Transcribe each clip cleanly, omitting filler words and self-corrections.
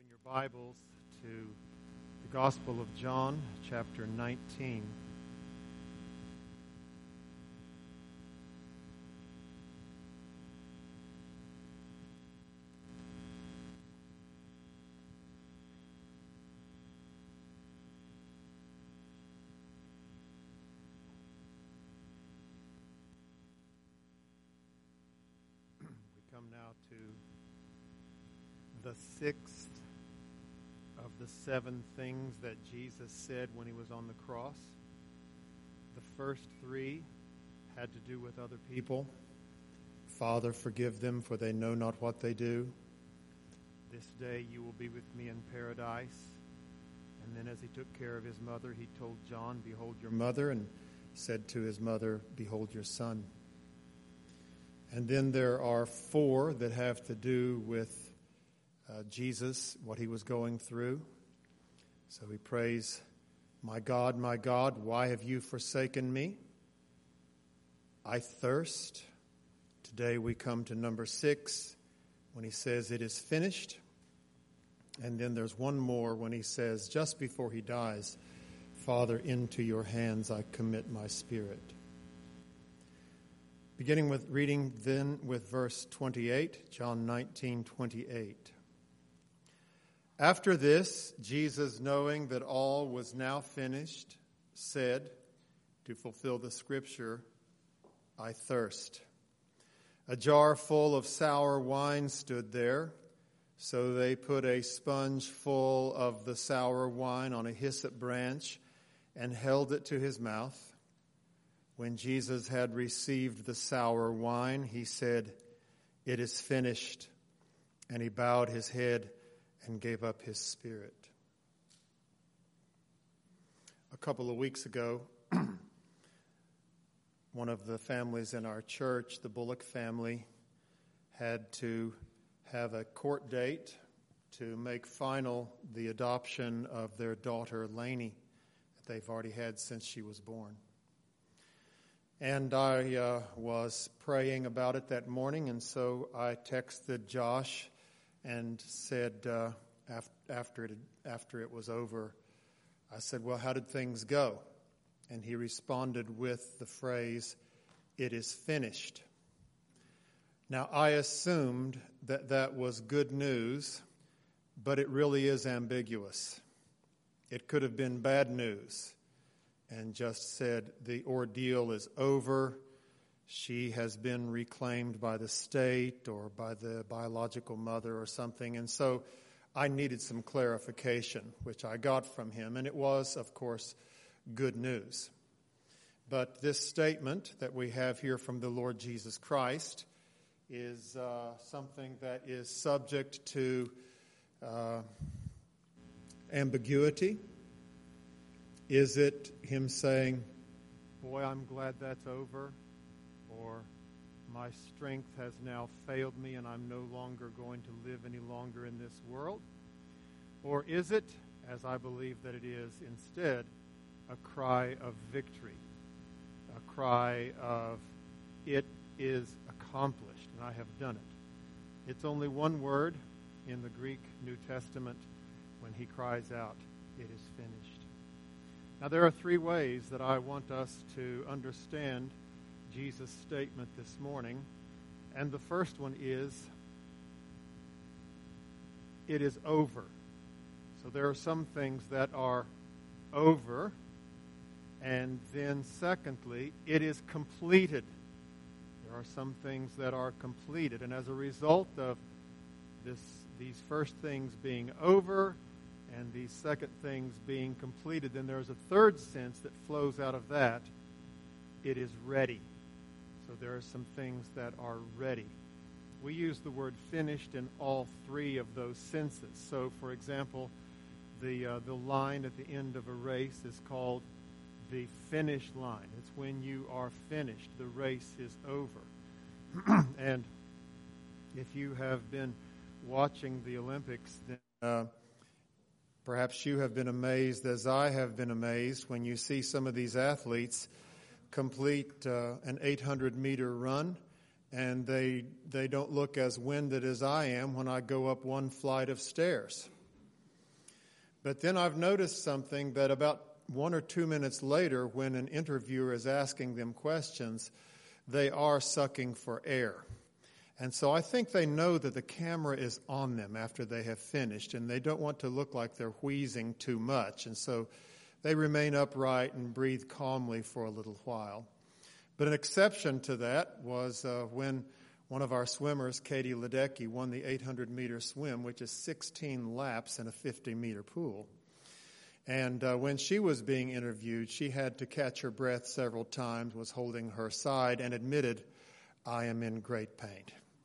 Open your Bibles to the Gospel of John, chapter 19. We come now to the sixth of the seven things that Jesus said when he was on the cross. The first three had to do with other people. Father, forgive them, for they know not what they do. This day you will be with me in paradise. And then as he took care of his mother, he told John, behold your mother, and said to his mother, behold your son. And then there are four that have to do with Jesus, what he was going through. So he prays, my God, why have you forsaken me? I thirst. Today we come to number 6 when he says it is finished. And then there's one more when he says, just before he dies, Father, into your hands I commit my spirit. Beginning with reading then with verse 28, John 19:28. After this, Jesus, knowing that all was now finished, said, to fulfill the scripture, I thirst. A jar full of sour wine stood there, so they put a sponge full of the sour wine on a hyssop branch and held it to his mouth. When Jesus had received the sour wine, he said, it is finished. And he bowed his head and gave up his spirit. A couple of weeks ago, one of the families in our church, the Bullock family, had to have a court date to make final the adoption of their daughter, Lainey, that they've already had since she was born. And I was praying about it that morning, and so I texted Josh and said, after it was over, I said, well, how did things go? And he responded with the phrase, it is finished. Now, I assumed that that was good news, but it really is ambiguous. It could have been bad news and just said the ordeal is over. She has been reclaimed by the state or by the biological mother or something. And so I needed some clarification, which I got from him. And it was, of course, good news. But this statement that we have here from the Lord Jesus Christ is something that is subject to ambiguity. Is it him saying, boy, I'm glad that's over? Or my strength has now failed me and I'm no longer going to live any longer in this world? Or is it, as I believe that it is, instead, a cry of victory, a cry of it is accomplished and I have done it? It's only one word in the Greek New Testament when he cries out, it is finished. Now there are 3 ways that I want us to understand Jesus' statement this morning. And the first one is, it is over. So there are some things that are over. And then secondly, it is completed. There are some things that are completed. And as a result of these first things being over and these second things being completed, then there's a third sense that flows out of that. It is ready. So there are some things that are ready. We use the word finished in all 3 of those senses. So, for example, the line at the end of a race is called the finish line. It's when you are finished. The race is over. And if you have been watching the Olympics, then perhaps you have been amazed, as I have been amazed, when you see some of these athletes complete an 800-meter run, and they don't look as winded as I am when I go up one flight of stairs. But then I've noticed something, that about 1 or 2 minutes later, when an interviewer is asking them questions, they are sucking for air. And so I think they know that the camera is on them after they have finished, and they don't want to look like they're wheezing too much. And so they remain upright and breathe calmly for a little while. But an exception to that was when one of our swimmers, Katie Ledecky, won the 800-meter swim, which is 16 laps in a 50-meter pool. And when she was being interviewed, she had to catch her breath several times, was holding her side, and admitted, "I am in great pain."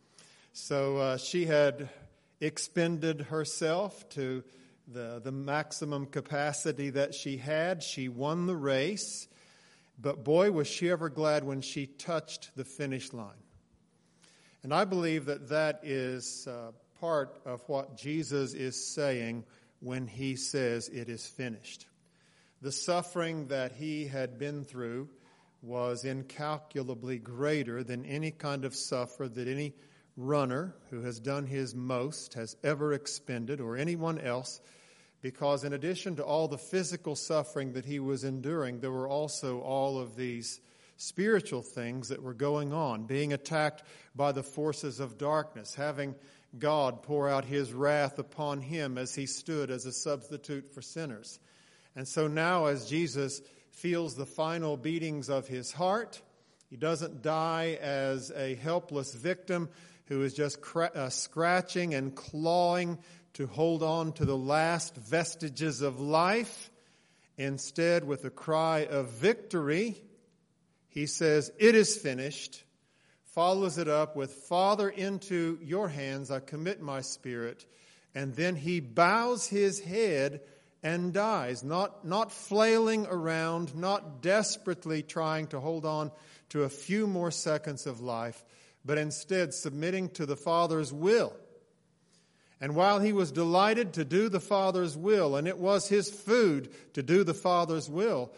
So she had expended herself to the maximum capacity that she had. She won the race, but boy, was she ever glad when she touched the finish line. And I believe that that is part of what Jesus is saying when he says it is finished. The suffering that he had been through was incalculably greater than any kind of suffer that any runner who has done his most has ever expended, or anyone else, because in addition to all the physical suffering that he was enduring, there were also all of these spiritual things that were going on, being attacked by the forces of darkness, having God pour out his wrath upon him as he stood as a substitute for sinners. And so now, as Jesus feels the final beatings of his heart, he doesn't die as a helpless victim who is just scratching and clawing to hold on to the last vestiges of life. Instead, with a cry of victory, he says, "It is finished," follows it up with, "Father, into your hands I commit my spirit," and then he bows his head and dies, not flailing around, not desperately trying to hold on to a few more seconds of life, but instead submitting to the Father's will. And while he was delighted to do the Father's will, and it was his food to do the Father's will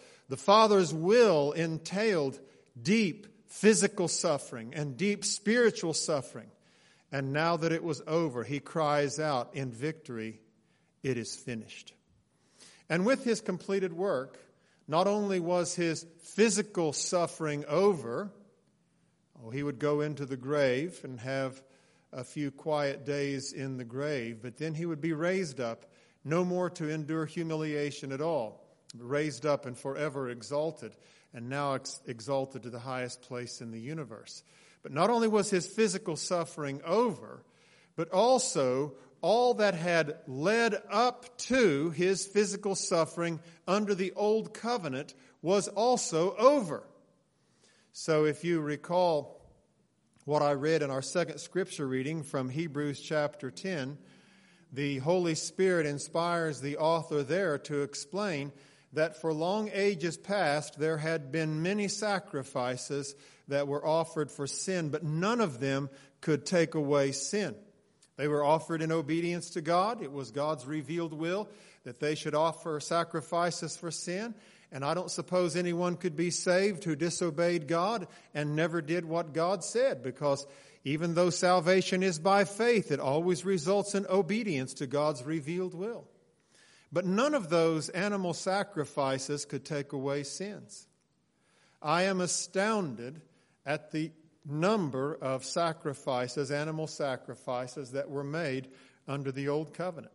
entailed deep physical suffering and deep spiritual suffering. And now that it was over, he cries out in victory, "It is finished." And with his completed work, not only was his physical suffering over, he would go into the grave and have a few quiet days in the grave, but then he would be raised up, no more to endure humiliation at all, raised up and forever exalted, and now exalted to the highest place in the universe. But not only was his physical suffering over, but also all that had led up to his physical suffering under the old covenant was also over. So if you recall what I read in our second scripture reading from Hebrews chapter 10, the Holy Spirit inspires the author there to explain that for long ages past there had been many sacrifices that were offered for sin, but none of them could take away sin. They were offered in obedience to God. It was God's revealed will that they should offer sacrifices for sin. And I don't suppose anyone could be saved who disobeyed God and never did what God said, because even though salvation is by faith, it always results in obedience to God's revealed will. But none of those animal sacrifices could take away sins. I am astounded at the number of sacrifices, animal sacrifices, that were made under the Old Covenant.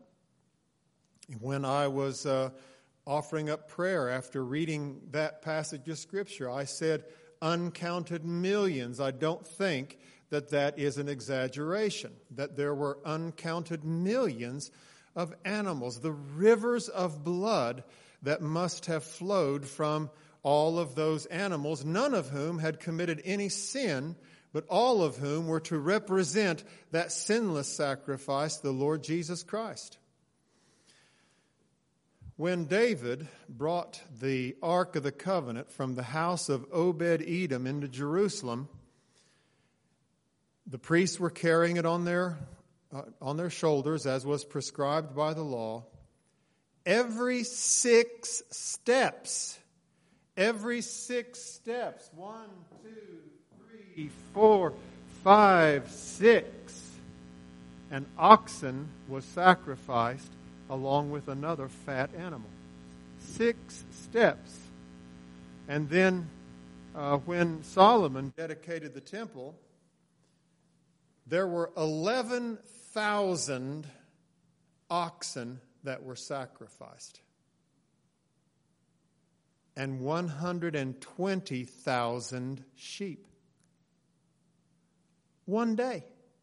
When I was offering up prayer after reading that passage of Scripture, I said uncounted millions. I don't think that that is an exaggeration, that there were uncounted millions of animals, the rivers of blood that must have flowed from all of those animals, none of whom had committed any sin, but all of whom were to represent that sinless sacrifice, the Lord Jesus Christ. When David brought the Ark of the Covenant from the house of Obed-Edom into Jerusalem, the priests were carrying it on their shoulders, as was prescribed by the law. Every 6 steps, 1, 2, 3, 4, 5, 6, an oxen was sacrificed along with another fat animal. 6 steps. And then when Solomon dedicated the temple, there were 11,000 oxen that were sacrificed and 120,000 sheep. One day.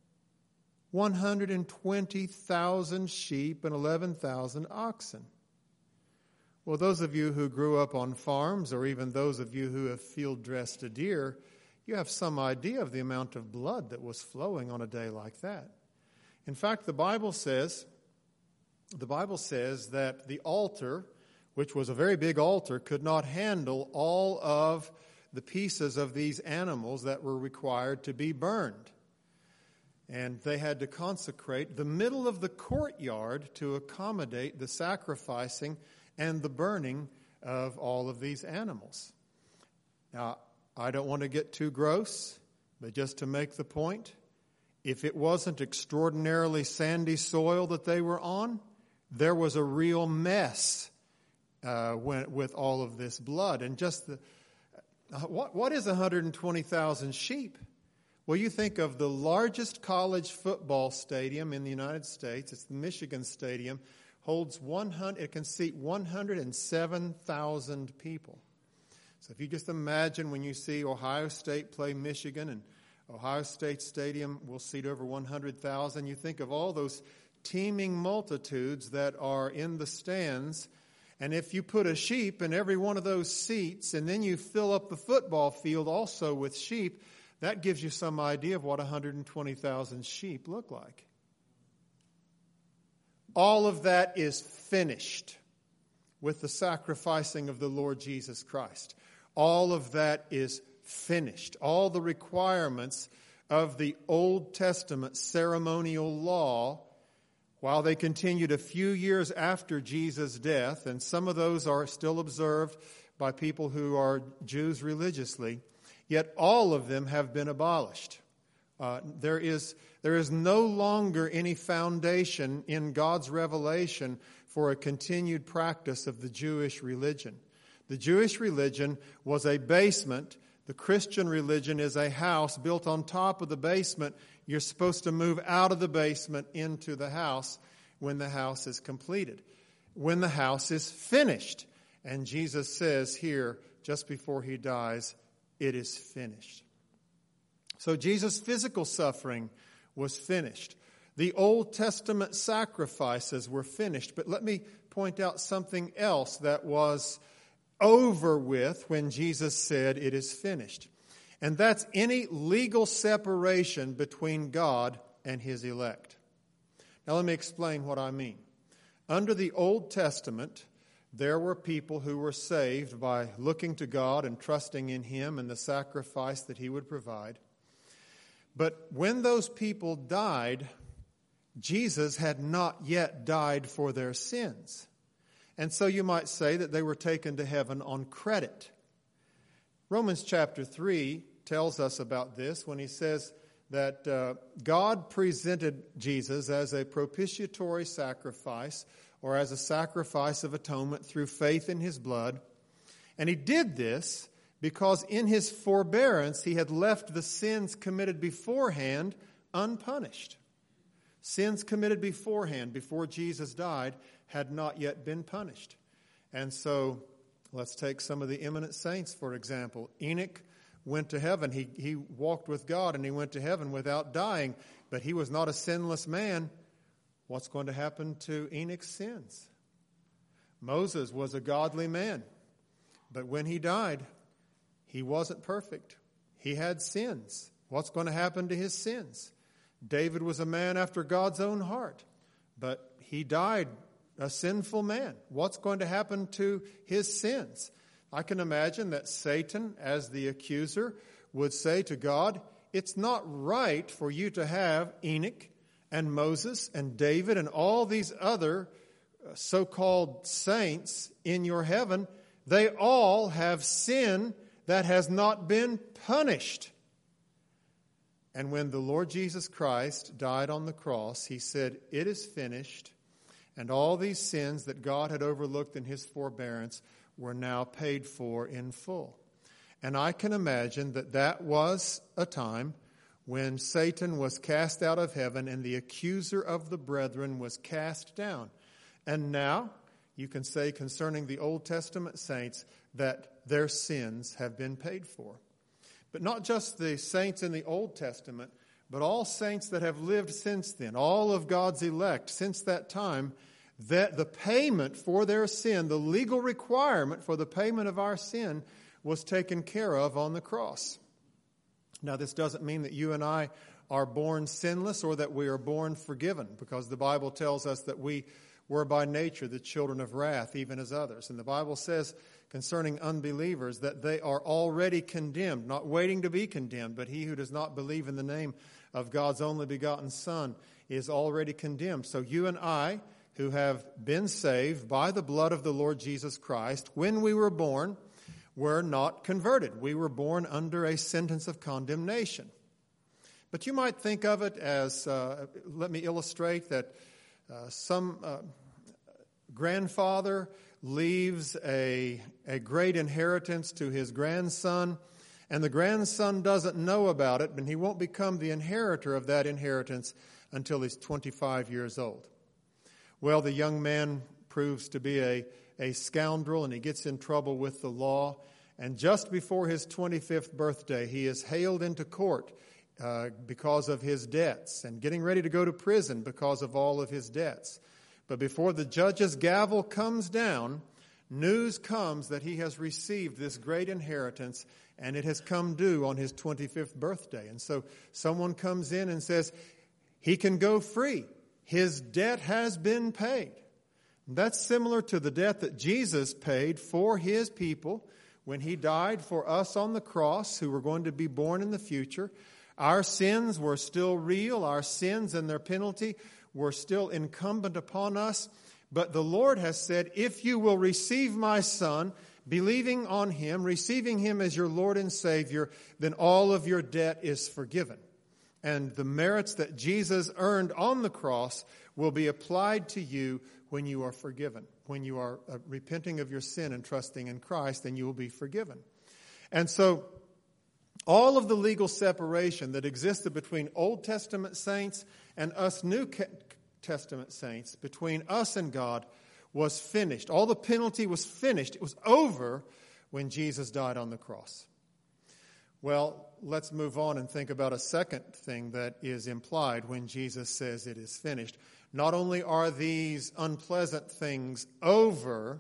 120,000 sheep and 11,000 oxen. Well, those of you who grew up on farms, or even those of you who have field-dressed a deer, you have some idea of the amount of blood that was flowing on a day like that. In fact, the Bible says that the altar, which was a very big altar, could not handle all of the pieces of these animals that were required to be burned. And they had to consecrate the middle of the courtyard to accommodate the sacrificing and the burning of all of these animals. Now, I don't want to get too gross, but just to make the point, if it wasn't extraordinarily sandy soil that they were on, there was a real mess with all of this blood. And just what is 120,000 sheep? Well, you think of the largest college football stadium in the United States. It's the Michigan Stadium. It can seat 107,000 people. So if you just imagine when you see Ohio State play Michigan, and Ohio State Stadium will seat over 100,000, you think of all those teeming multitudes that are in the stands. And if you put a sheep in every one of those seats, and then you fill up the football field also with sheep, that gives you some idea of what 120,000 sheep look like. All of that is finished with the sacrificing of the Lord Jesus Christ. All of that is finished. All the requirements of the Old Testament ceremonial law, while they continued a few years after Jesus' death, and some of those are still observed by people who are Jews religiously, yet all of them have been abolished. There is no longer any foundation in God's revelation for a continued practice of the Jewish religion. The Jewish religion was a basement. The Christian religion is a house built on top of the basement. You're supposed to move out of the basement into the house when the house is completed, when the house is finished. And Jesus says here, just before he dies, it is finished. So Jesus' physical suffering was finished. The Old Testament sacrifices were finished. But let me point out something else that was over with when Jesus said it is finished. And that's any legal separation between God and his elect. Now let me explain what I mean. Under the Old Testament, there were people who were saved by looking to God and trusting in him and the sacrifice that he would provide. But when those people died, Jesus had not yet died for their sins. And so you might say that they were taken to heaven on credit. Romans chapter 3 tells us about this when he says that God presented Jesus as a propitiatory sacrifice, or as a sacrifice of atonement through faith in his blood. And he did this because in his forbearance he had left the sins committed beforehand unpunished. Sins committed beforehand, before Jesus died, had not yet been punished. And so let's take some of the eminent saints, for example. Enoch went to heaven. He walked with God and he went to heaven without dying, but he was not a sinless man. What's going to happen to Enoch's sins? Moses was a godly man, but when he died, he wasn't perfect. He had sins. What's going to happen to his sins? David was a man after God's own heart, but he died a sinful man. What's going to happen to his sins? I can imagine that Satan, as the accuser, would say to God, it's not right for you to have Enoch and Moses and David and all these other so-called saints in your heaven. They all have sin that has not been punished. And when the Lord Jesus Christ died on the cross, he said, it is finished. And all these sins that God had overlooked in his forbearance were now paid for in full. And I can imagine that that was a time when Satan was cast out of heaven and the accuser of the brethren was cast down. And now you can say concerning the Old Testament saints that their sins have been paid for. But not just the saints in the Old Testament, but all saints that have lived since then, all of God's elect since that time, that the payment for their sin, the legal requirement for the payment of our sin, was taken care of on the cross. Now, this doesn't mean that you and I are born sinless or that we are born forgiven, because the Bible tells us that we were by nature the children of wrath, even as others. And the Bible says concerning unbelievers that they are already condemned, not waiting to be condemned, but he who does not believe in the name of God's only begotten Son is already condemned. So you and I, who have been saved by the blood of the Lord Jesus Christ, when we were born, were not converted. We were born under a sentence of condemnation. But you might think of it as, let me illustrate that some grandfather leaves a great inheritance to his grandson, and the grandson doesn't know about it, and he won't become the inheritor of that inheritance until he's 25 years old. Well, the young man proves to be a scoundrel, and he gets in trouble with the law. And just before his 25th birthday, he is hailed into court because of his debts and getting ready to go to prison because of all of his debts. But before the judge's gavel comes down, news comes that he has received this great inheritance, and it has come due on his 25th birthday. And so someone comes in and says, he can go free. His debt has been paid. That's similar to the debt that Jesus paid for his people when he died for us on the cross, who were going to be born in the future. Our sins were still real. Our sins and their penalty were still incumbent upon us. But the Lord has said, if you will receive my Son, believing on him, receiving him as your Lord and Savior, then all of your debt is forgiven. And the merits that Jesus earned on the cross will be applied to you when you are forgiven. When you are repenting of your sin and trusting in Christ, then you will be forgiven. And so all of the legal separation that existed between Old Testament saints and us New Testament saints, between us and God, was finished. All the penalty was finished. It was over when Jesus died on the cross. Well, let's move on and think about a second thing that is implied when Jesus says it is finished. Not only are these unpleasant things over,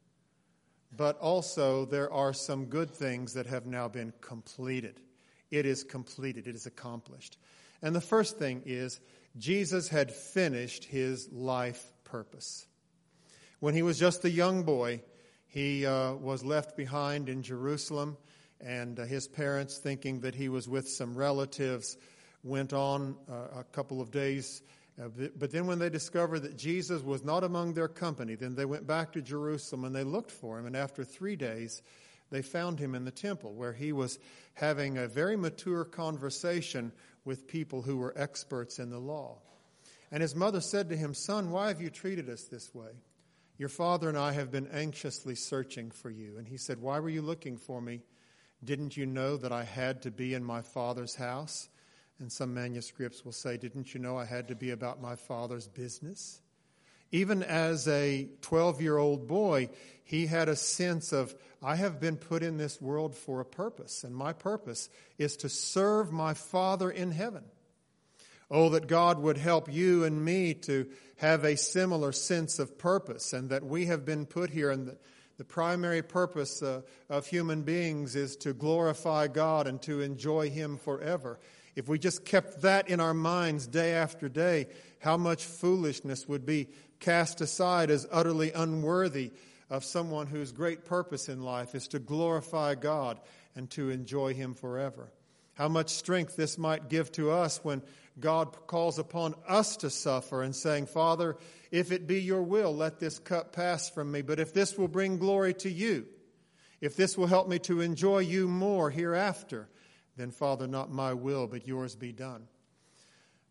but also there are some good things that have now been completed. It is completed. It is accomplished. And the first thing is Jesus had finished his life purpose. When he was just a young boy, he was left behind in Jerusalem, and his parents, thinking that he was with some relatives, went on a couple of days. But then when they discovered that Jesus was not among their company, then they went back to Jerusalem and they looked for him. And after 3 days, they found him in the temple, where he was having a very mature conversation with people who were experts in the law. And his mother said to him, "Son, why have you treated us this way? Your father and I have been anxiously searching for you." And he said, "Why were you looking for me? Didn't you know that I had to be in my Father's house?" And some manuscripts will say, "Didn't you know I had to be about my Father's business?" Even as a 12-year-old boy, he had a sense of, I have been put in this world for a purpose, and my purpose is to serve my Father in heaven. Oh, that God would help you and me to have a similar sense of purpose, and that we have been put here, and the primary purpose of human beings is to glorify God and to enjoy him forever. If we just kept that in our minds day after day, how much foolishness would be cast aside as utterly unworthy of someone whose great purpose in life is to glorify God and to enjoy him forever. How much strength this might give to us when God calls upon us to suffer and saying, "Father, if it be your will, let this cup pass from me. But if this will bring glory to you, if this will help me to enjoy you more hereafter, then, Father, not my will, but yours be done."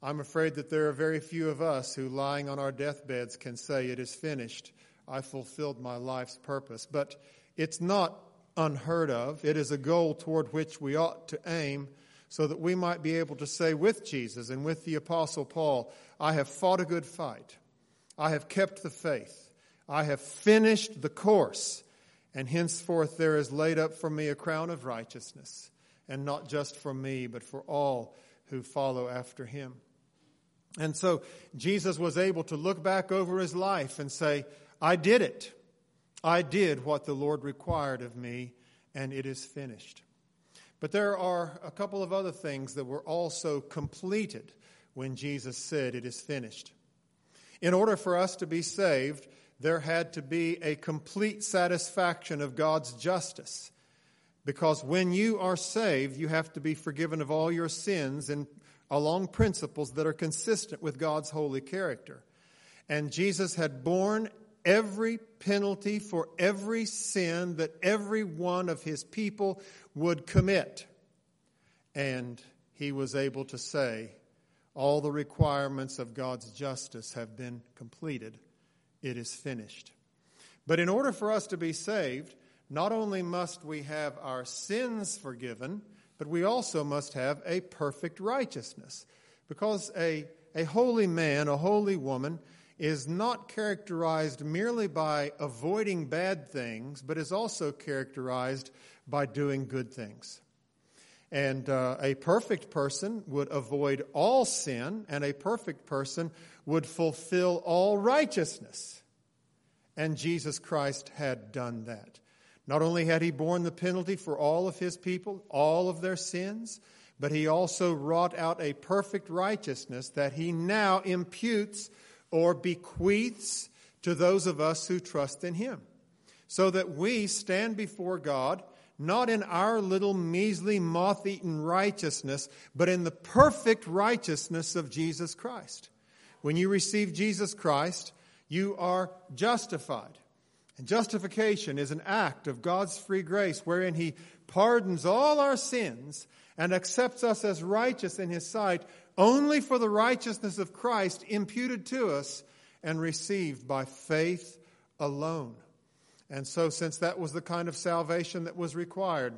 I'm afraid that there are very few of us who, lying on our deathbeds, can say, "It is finished. I fulfilled my life's purpose." But it's not unheard of. It is a goal toward which we ought to aim, so that we might be able to say with Jesus and with the Apostle Paul, "I have fought a good fight. I have kept the faith. I have finished the course. And henceforth there is laid up for me a crown of righteousness, and not just for me, but for all who follow after him." And so Jesus was able to look back over his life and say, "I did it. I did what the Lord required of me, and it is finished." But there are a couple of other things that were also completed when Jesus said, "It is finished." In order for us to be saved, there had to be a complete satisfaction of God's justice. Because when you are saved, you have to be forgiven of all your sins and along principles that are consistent with God's holy character. And Jesus had borne every penalty for every sin that every one of his people would commit. And he was able to say, "All the requirements of God's justice have been completed. It is finished." But in order for us to be saved, not only must we have our sins forgiven, but we also must have a perfect righteousness. Because a holy man, a holy woman, is not characterized merely by avoiding bad things, but is also characterized by doing good things. And a perfect person would avoid all sin, and a perfect person would fulfill all righteousness. And Jesus Christ had done that. Not only had he borne the penalty for all of his people, all of their sins, but he also wrought out a perfect righteousness that he now imputes or bequeaths to those of us who trust in him. So that we stand before God, not in our little measly moth-eaten righteousness, but in the perfect righteousness of Jesus Christ. When you receive Jesus Christ, you are justified. And justification is an act of God's free grace wherein he pardons all our sins and accepts us as righteous in his sight only for the righteousness of Christ imputed to us and received by faith alone. And so since that was the kind of salvation that was required,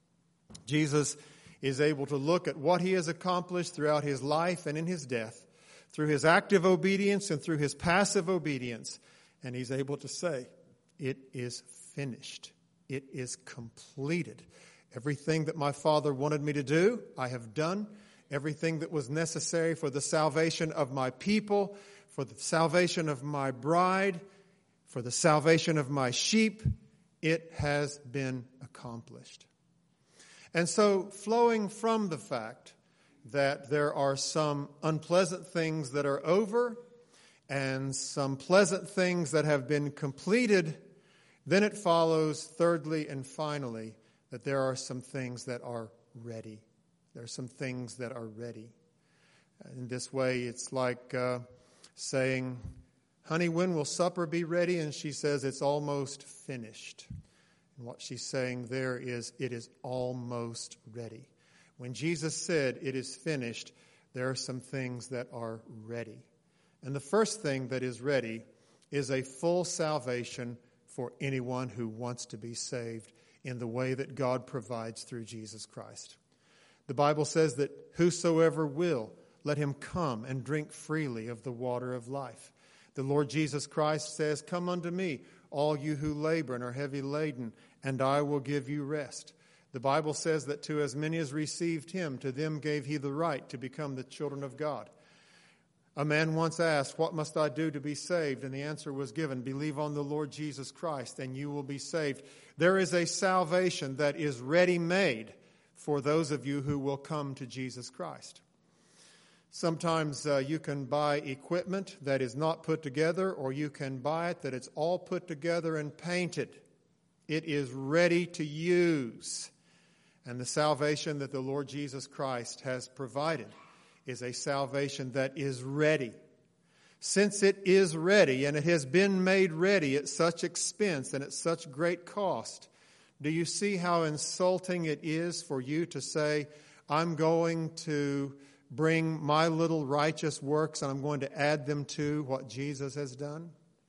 Jesus is able to look at what he has accomplished throughout his life and in his death, through his active obedience and through his passive obedience, and he's able to say, "It is finished. It is completed. Everything that my Father wanted me to do, I have done. Everything that was necessary for the salvation of my people, for the salvation of my bride, for the salvation of my sheep, it has been accomplished." And so, flowing from the fact that there are some unpleasant things that are over and some pleasant things that have been completed, then it follows, thirdly and finally, that there are some things that are ready. There are some things that are ready. In this way, it's like saying, "Honey, when will supper be ready?" And she says, "It's almost finished." And what she's saying there is, it is almost ready. When Jesus said, "It is finished," there are some things that are ready. And the first thing that is ready is a full salvation for anyone who wants to be saved in the way that God provides through Jesus Christ. The Bible says that whosoever will, let him come and drink freely of the water of life. The Lord Jesus Christ says, "Come unto me, all you who labor and are heavy laden, and I will give you rest." The Bible says that to as many as received him, to them gave he the right to become the children of God. A man once asked, "What must I do to be saved?" And the answer was given, "Believe on the Lord Jesus Christ, and you will be saved." There is a salvation that is ready-made for those of you who will come to Jesus Christ. Sometimes you can buy equipment that is not put together, or you can buy it that it's all put together and painted. It is ready to use. And the salvation that the Lord Jesus Christ has provided is a salvation that is ready. Since it is ready, and it has been made ready at such expense and at such great cost, do you see how insulting it is for you to say, "I'm going to bring my little righteous works and I'm going to add them to what Jesus has done?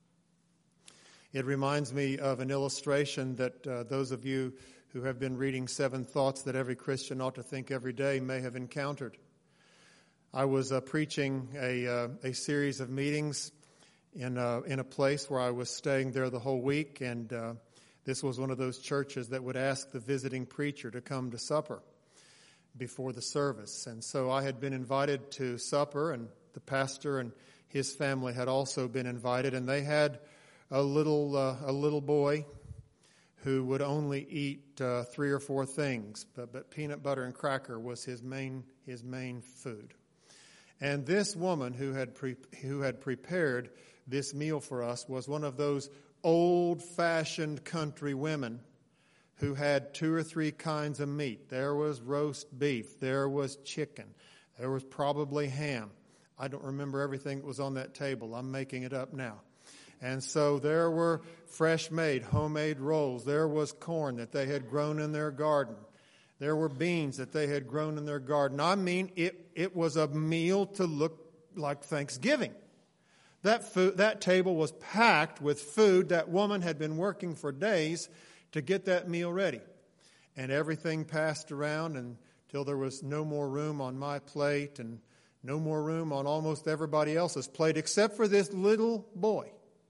It reminds me of an illustration that those of you who have been reading 7 Thoughts That Every Christian Ought to Think Every Day may have encountered. I was preaching a series of meetings in a place where I was staying there the whole week, and this was one of those churches that would ask the visiting preacher to come to supper before the service. And so I had been invited to supper, and the pastor and his family had also been invited, and they had a little boy who would only eat 3 or 4 things, but peanut butter and cracker was his main food. And this woman who had prepared this meal for us was one of those old-fashioned country women who had 2 or 3 kinds of meat. There was roast beef. There was chicken. There was probably ham. I don't remember everything that was on that table. I'm making it up now. And so there were fresh-made, homemade rolls. There was corn that they had grown in their garden. There were beans that they had grown in their garden. I mean, it was a meal to look like Thanksgiving. That table was packed with food. That woman had been working for days to get that meal ready. And everything passed around until there was no more room on my plate and no more room on almost everybody else's plate except for this little boy.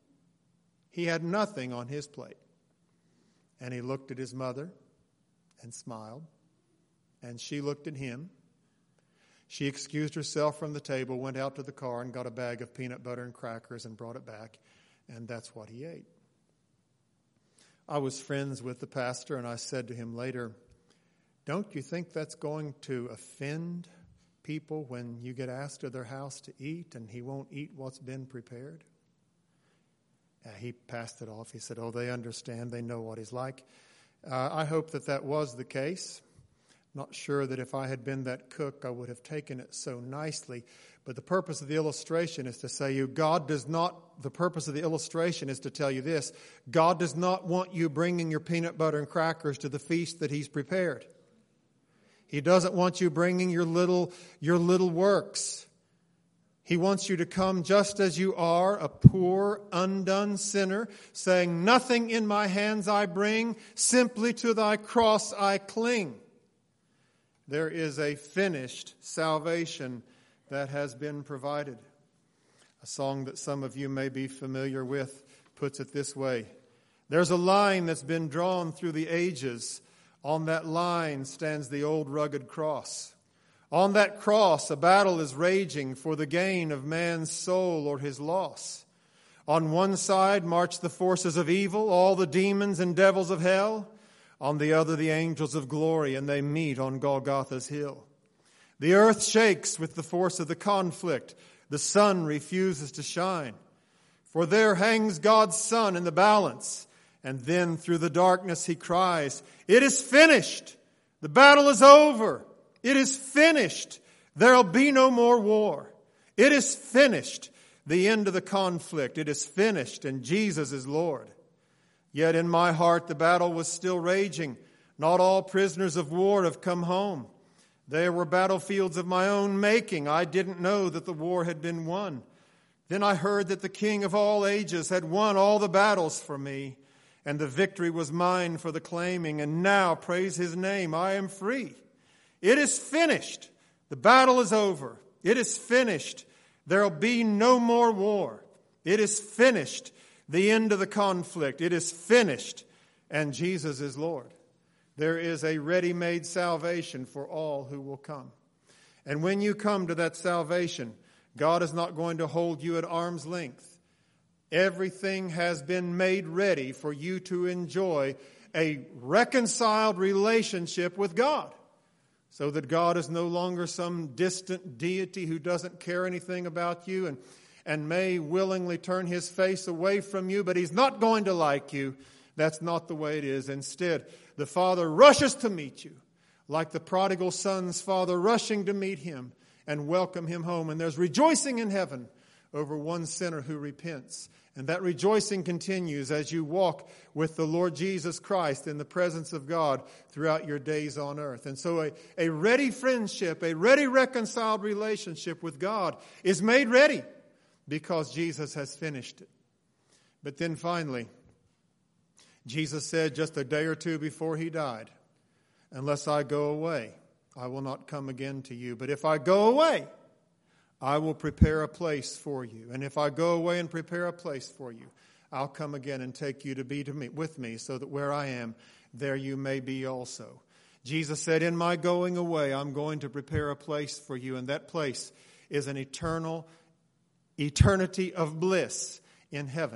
He had nothing on his plate. And he looked at his mother and smiled. And she looked at him. She excused herself from the table, went out to the car and got a bag of peanut butter and crackers and brought it back. And that's what he ate. I was friends with the pastor, and I said to him later, "Don't you think that's going to offend people when you get asked to their house to eat and he won't eat what's been prepared?" He passed it off. He said, "Oh, they understand. They know what he's like." I hope that was the case. Not sure that if I had been that cook, I would have taken it so nicely. But the purpose of the illustration is to say the purpose of the illustration is to tell you this: God does not want you bringing your peanut butter and crackers to the feast that He's prepared. He doesn't want you bringing your little works. He wants you to come just as you are, a poor, undone sinner, saying, "Nothing in my hands I bring, simply to thy cross I cling." There is a finished salvation that has been provided. A song that some of you may be familiar with puts it this way: there's a line that's been drawn through the ages. On that line stands the old rugged cross. On that cross, a battle is raging for the gain of man's soul or his loss. On one side march the forces of evil, all the demons and devils of hell. On the other, the angels of glory, and they meet on Golgotha's hill. The earth shakes with the force of the conflict. The sun refuses to shine. For there hangs God's Son in the balance. And then through the darkness he cries, "It is finished. The battle is over. It is finished. There'll be no more war. It is finished. The end of the conflict. It is finished, and Jesus is Lord." Yet in my heart the battle was still raging. Not all prisoners of war have come home. There were battlefields of my own making. I didn't know that the war had been won. Then I heard that the King of all ages had won all the battles for me, and the victory was mine for the claiming. And now, praise His name, I am free. It is finished. The battle is over. It is finished. There'll be no more war. It is finished. The end of the conflict. It is finished, and Jesus is Lord. There is a ready-made salvation for all who will come. And when you come to that salvation, God is not going to hold you at arm's length. Everything has been made ready for you to enjoy a reconciled relationship with God, so that God is no longer some distant deity who doesn't care anything about you and may willingly turn His face away from you, but He's not going to like you. That's not the way it is. Instead, the Father rushes to meet you, like the prodigal son's father rushing to meet him and welcome him home. And there's rejoicing in heaven over one sinner who repents. And that rejoicing continues as you walk with the Lord Jesus Christ in the presence of God throughout your days on earth. And so a ready friendship, a ready reconciled relationship with God is made ready because Jesus has finished it. But then finally, Jesus said just a day or two before he died, "Unless I go away, I will not come again to you. But if I go away, I will prepare a place for you. And if I go away and prepare a place for you, I'll come again and take you to be with me, so that where I am, there you may be also." Jesus said, in my going away, I'm going to prepare a place for you. And that place is an eternity of bliss in heaven.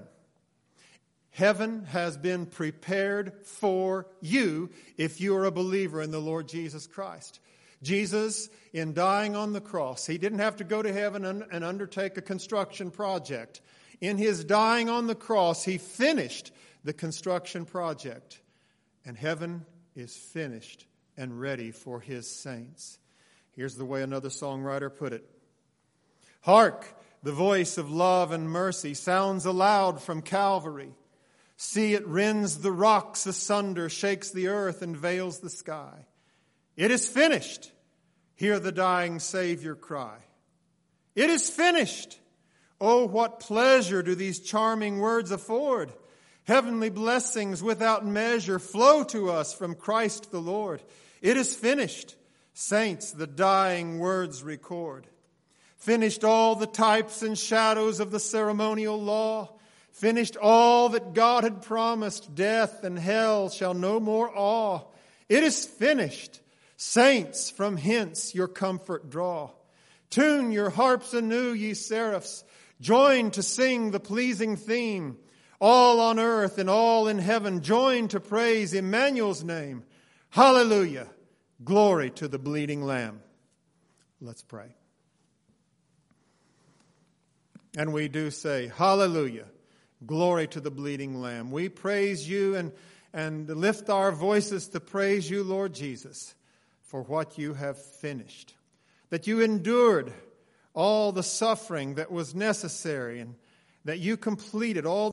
Heaven has been prepared for you if you are a believer in the Lord Jesus Christ. Jesus, in dying on the cross, he didn't have to go to heaven and undertake a construction project. In his dying on the cross, he finished the construction project. And heaven is finished and ready for his saints. Here's the way another songwriter put it. Hark, the voice of love and mercy sounds aloud from Calvary. See, it rends the rocks asunder, shakes the earth and veils the sky. It is finished. Hear the dying Savior cry. It is finished. Oh, what pleasure do these charming words afford. Heavenly blessings without measure flow to us from Christ the Lord. It is finished. Saints, the dying words record. Finished all the types and shadows of the ceremonial law. Finished all that God had promised. Death and hell shall no more awe. It is finished. Saints, from hence your comfort draw. Tune your harps anew, ye seraphs. Join to sing the pleasing theme. All on earth and all in heaven, join to praise Emmanuel's name. Hallelujah. Glory to the bleeding Lamb. Let's pray. And we do say, hallelujah. Glory to the bleeding Lamb. We praise you and lift our voices to praise you, Lord Jesus, for what you have finished. That you endured all the suffering that was necessary and that you completed all